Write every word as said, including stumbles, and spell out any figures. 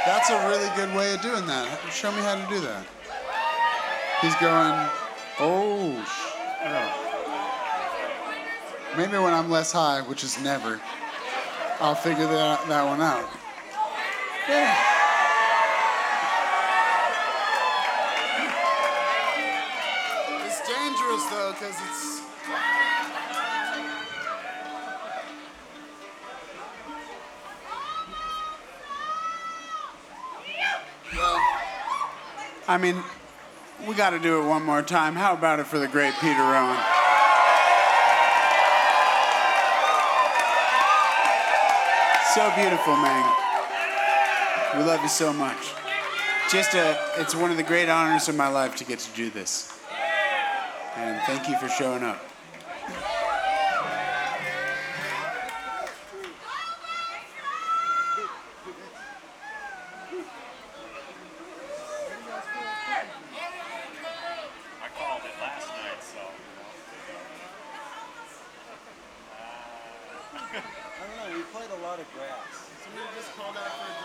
That's a really good way of doing that. Show me how to do that. He's going, oh, sh- oh. Maybe when I'm less high, which is never, I'll figure that, that one out. Yeah. It's dangerous though, because it's... Well, I mean, we got to do it one more time. How about it for the great Peter Rowan? So beautiful, man. We love you so much. Just a, it's one of the great honors of my life to get to do this. And thank you for showing up. I called it last night, so. I don't know, we played a lot of grass. Somebody just called out for